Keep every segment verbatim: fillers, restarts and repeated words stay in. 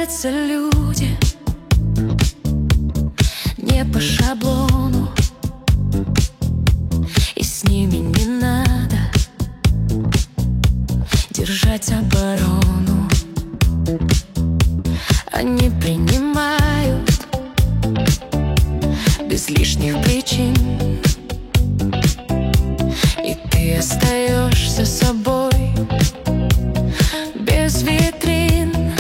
нравятся люди не по шаблону, и с ними не надо держать оборону. Они принимают без лишних причин, и ты остаешься собой без витрин.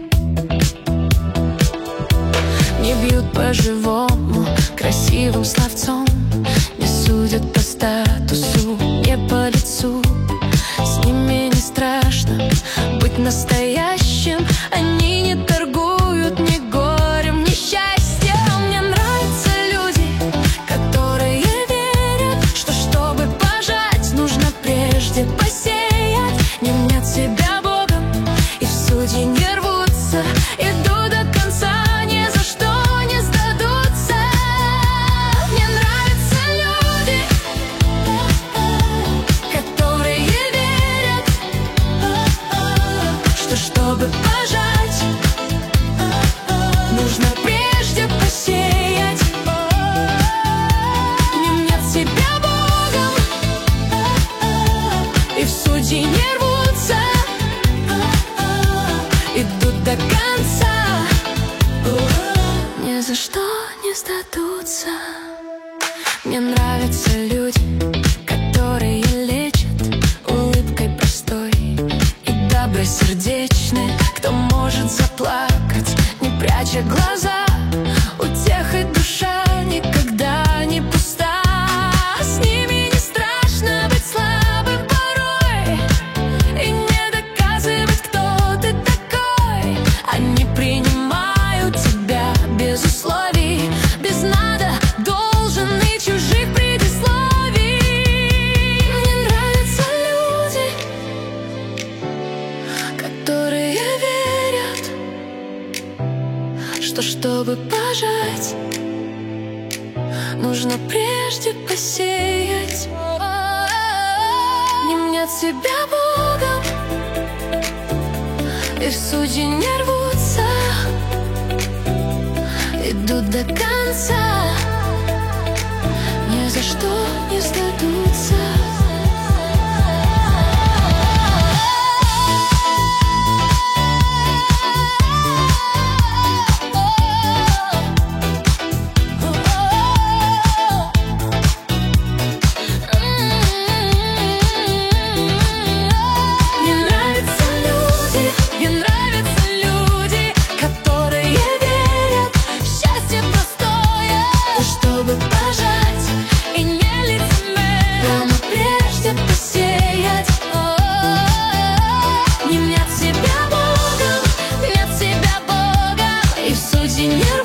Не бьют по-живому красивым словцом, не судят по статусу, не по лицу. С ними не страшно быть настоящим, они не торгуют ни горем, ни счастьем. Мне нравятся люди, которые верят, что чтобы пожать, нужно прежде посеять. Не мнят себя Богом и в судьи не рвутся, идут до конца, ни за что не сдадутся. Мне нравятся люди, которые верят, что чтобы пожать, нужно прежде посеять. Не мнят себя Богом и в судьи не рвутся, идут до конца, ни за что не сдадутся. Мне нравятся люди, которые лечат улыбкой простой и добросердечны, кто может заплакать, не пряча глаза. У тех и душа никогда не пуста. С ними не страшно быть слабым порой и не доказывать, кто ты такой. Они принимают тебя без условий, без надо, должен и чужих предисловий. Мне нравятся люди, которые верят, что чтобы пожать, нужно прежде посеять. Не мнят себя Богом и в судьи не рвутся, идут до конца, ни за что не сдадутся. Мне нравятся люди, мне нравятся люди, которые верят в счастье простое, чтобы пожать и не лицемерно, но прежде посеять. Не мнят себя Богом, мнят себя Богом и в судьи не